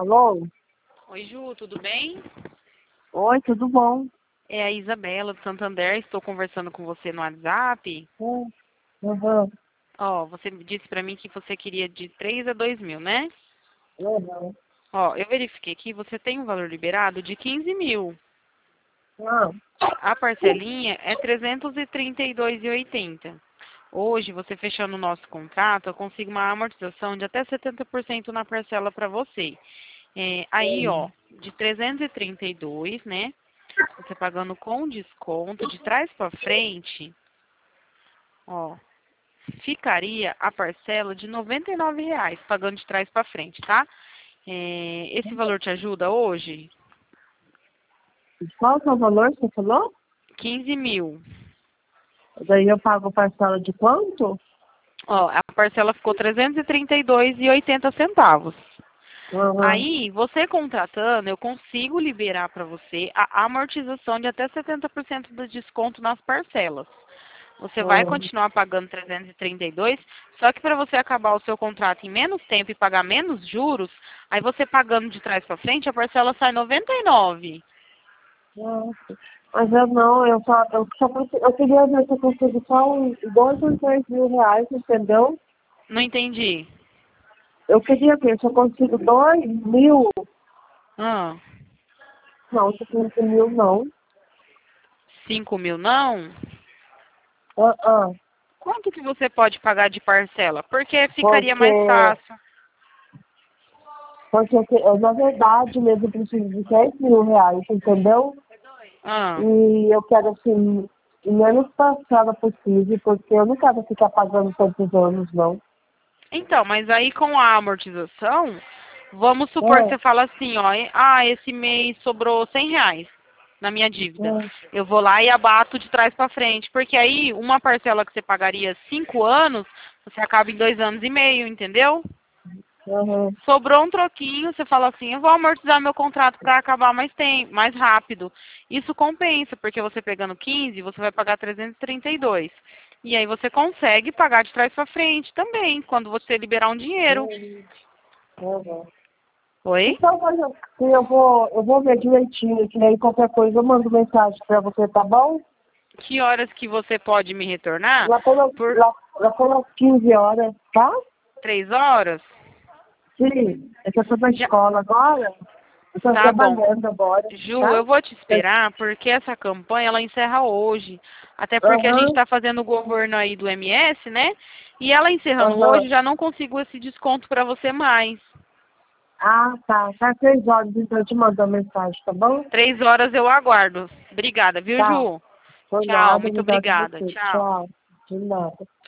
Alô? Oi, Ju, tudo bem? Oi, tudo bom? É a Isabela do Santander, estou conversando com você no WhatsApp. Uhum. Ó, você disse pra mim que você queria de 3 a 2 mil, né? Uhum. Ó, eu verifiquei aqui, você tem um valor liberado de 15 mil. Ah, A parcelinha é 332,80. Hoje, você fechando o nosso contrato, eu consigo uma amortização de até 70% na parcela para você. Aí, ó, de 332, né? Você pagando com desconto de trás para frente, ó, ficaria a parcela de R$ 99,00, pagando de trás para frente, tá? Esse valor te ajuda hoje? qual que é o valor que você falou? 15 mil. Daí eu pago parcela de quanto? Ó, a parcela ficou R$ 332,80. Uhum. Aí, você contratando, eu consigo liberar para você a amortização de até 70% do desconto nas parcelas. Você vai Uhum. continuar pagando 332, só que para você acabar o seu contrato em menos tempo e pagar menos juros, aí você pagando de trás para frente, a parcela sai 99. Nossa. Mas eu não, eu queria ver se eu consigo só uns 2 ou 3 mil reais, entendeu? Não entendi. Eu queria ver se eu consigo 2 mil. Ah, Não, se 15 mil não. 5 mil não? Ah, ah. Quanto que você pode pagar de parcela? Porque ficaria mais Porque, fácil. na verdade mesmo, eu preciso de 10 mil reais, entendeu? Ah. E eu quero, assim, o menos parcela possível, porque eu não quero ficar pagando tantos anos, não. Então, mas aí com a amortização, vamos supor que É, você fala assim, ó, esse mês sobrou R$ 100 na minha dívida. é, Eu vou lá e abato de trás para frente, porque aí uma parcela que você pagaria 5 anos, você acaba em 2 anos e meio, entendeu? uhum, Sobrou um troquinho, você fala assim, eu vou amortizar meu contrato para acabar mais tempo, mais rápido. Isso compensa, porque você pegando 15, você vai pagar 332. E aí você consegue pagar de trás para frente também, quando você liberar um dinheiro. uhum, uhum. Oi? Então, mas eu vou ver direitinho, que aí qualquer coisa eu mando mensagem pra você, tá bom? Que horas que você pode me retornar? Lá pelas, Por lá pelas 15 horas, tá? 3 horas? Sim, é que eu tô na Já, escola agora, eu tô tá bom. trabalhando agora, Ju, tá? eu vou te esperar porque essa campanha ela encerra hoje. Até porque a gente Aham, está fazendo o governo aí do MS, né? E ela encerrando aham. hoje, já não consigo esse desconto para você mais. Ah, tá. Tá 6 horas, então eu te mando a mensagem, tá bom? 3 horas eu aguardo. Obrigada, viu, Tá. Ju? Por Tchau, nada, muito obrigado a obrigada. você. Tchau. Tchau. De nada.